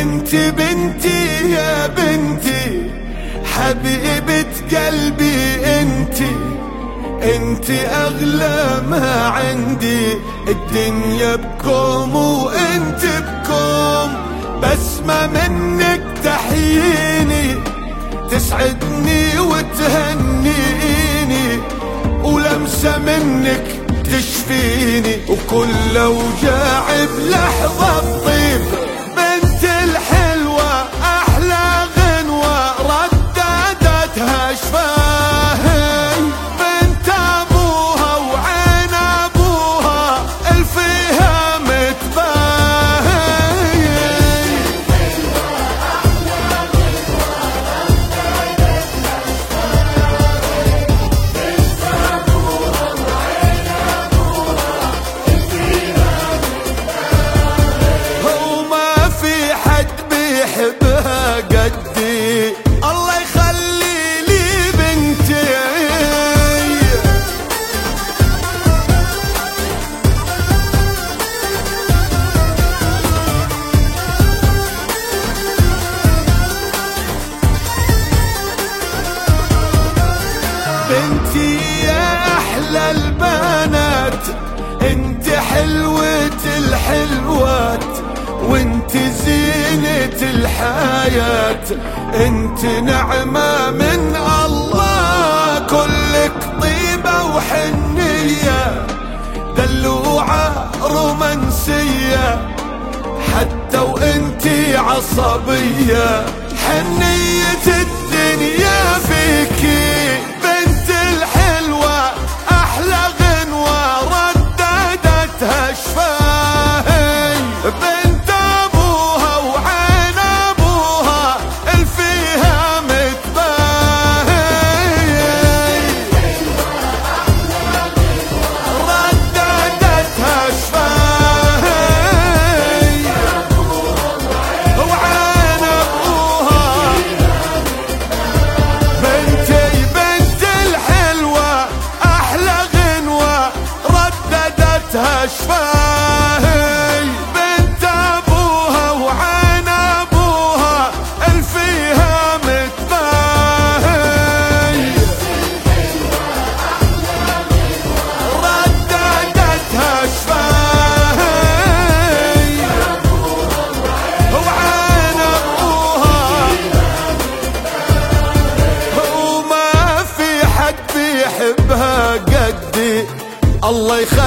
انتي بنتي يا بنتي حبيبة قلبي انتي اغلى ما عندي، الدنيا بكم وانت بكم، بسمة منك تحييني تسعدني وتهنيني، ولمسة منك تشفيني، وكل اوجاع بلحظة تطيب. بنت الحلوة احلى غنوة رددتها شفاهي، بنت ابوها وعين ابوها الفيها متباهي. وما في حد بيحبها قدي، الله يخلي لي بنتي. بنتي يا احلى البنات، انت حلوة الحلوات، وانت زينة الحياة، انت نعمة من الله، كلك طيبة وحنية دلوعة رومانسية، حتى وانتي عصبية حنية الدنيا فيكي. بنت الحلوة احلى غنوة رددتها شفاهي، بنت ابوها وعين ابوها الفيها متباهي، رددتها شفاهي وعين ابوها. بنت الحلوة احلى غنوة رددتها شفاهي، بنت ابوها وعين ابوها الفيها متباهي، رددتها شفاهي وعين ابوها. وما في حد بيحبها قدي، الله يخلي